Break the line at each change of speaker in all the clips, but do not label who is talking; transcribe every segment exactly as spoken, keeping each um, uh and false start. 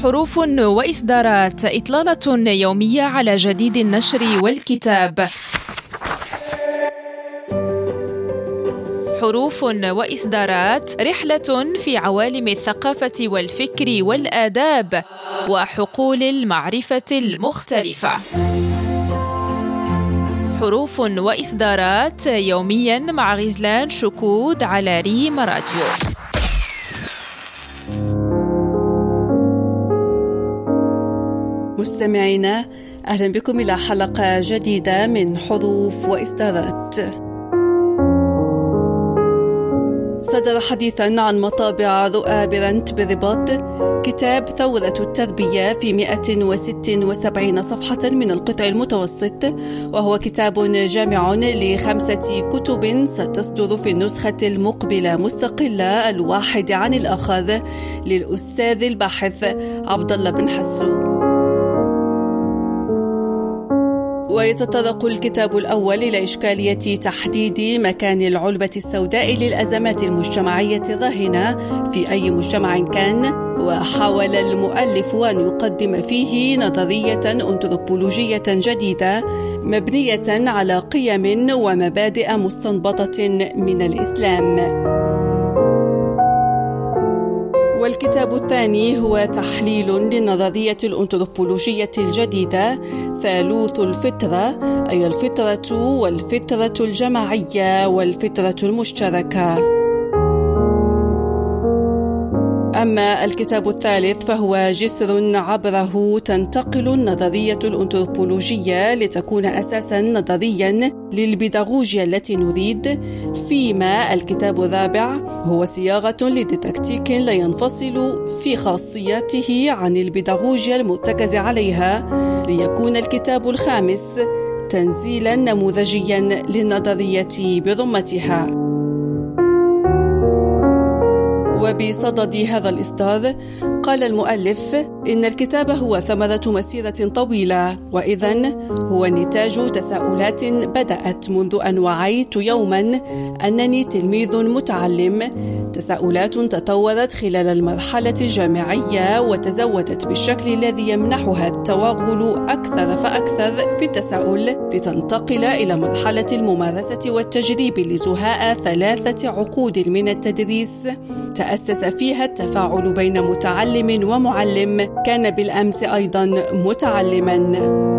حروف وإصدارات، إطلالة يومية على جديد النشر والكتاب. حروف وإصدارات، رحلة في عوالم الثقافة والفكر والآداب وحقول المعرفة المختلفة. حروف وإصدارات يومياً مع غزلان شكود على ريم راديو.
مستمعينا، أهلا بكم إلى حلقة جديدة من حروف وإصدارات. صدر حديثا عن مطابع رؤى برنت بالرباط كتاب ثورة التربية في مئة وستة وسبعين صفحة من القطع المتوسط، وهو كتاب جامع لخمسة كتب ستصدر في النسخة المقبلة مستقلة الواحد عن الآخر للأستاذ الباحث عبد الله بن حسو. ويتطرق الكتاب الأول إلى إشكالية تحديد مكان العلبة السوداء للأزمات المجتمعية الراهنة في أي مجتمع كان، وحاول المؤلف أن يقدم فيه نظرية أنثروبولوجية جديدة مبنية على قيم ومبادئ مستنبطة من الإسلام. والكتاب الثاني هو تحليل للنظرية الأنثروبولوجية الجديدة ثالوث الفطرة، أي الفطرة والفطرة الجماعية والفطرة المشتركة. أما الكتاب الثالث فهو جسر عبره تنتقل النظرية الأنثروبولوجية لتكون أساساً نظرياً للبيداغوجيا التي نريد، فيما الكتاب الرابع هو صياغة لديداكتيك لا ينفصل في خاصياته عن البيداغوجيا المرتكز عليها، ليكون الكتاب الخامس تنزيلاً نموذجياً للنظرية برمتها. وبصدد هذا الإصدار قال المؤلف إن الكتاب هو ثمرة مسيرة طويلة، وإذن هو نتاج تساؤلات بدأت منذ أن وعيت يوما أنني تلميذ متعلم، تساؤلات تطورت خلال المرحلة الجامعية وتزودت بالشكل الذي يمنحها التوغل أكثر فأكثر في التساؤل، لتنتقل إلى مرحلة الممارسة والتجريب لزهاء ثلاثة عقود من التدريس تأسس فيها التفاعل بين متعلم ومعلم كان بالأمس أيضا متعلما.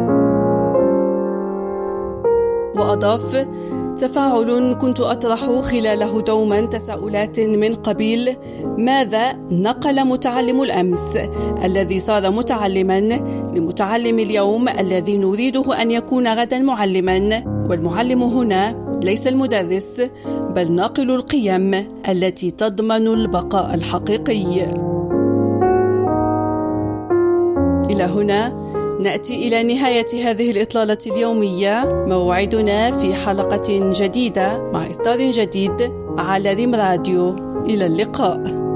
وأضاف: تفاعل كنت أطرح خلاله دوما تساؤلات من قبيل ماذا نقل متعلم الأمس الذي صار متعلما لمتعلم اليوم الذي نريده أن يكون غدا معلما، والمعلم هنا ليس المدرس بل ناقل القيم التي تضمن البقاء الحقيقي. إلى هنا نأتي إلى نهاية هذه الإطلالة اليومية. موعدنا في حلقة جديدة مع إصدار جديد على ريم راديو. إلى اللقاء.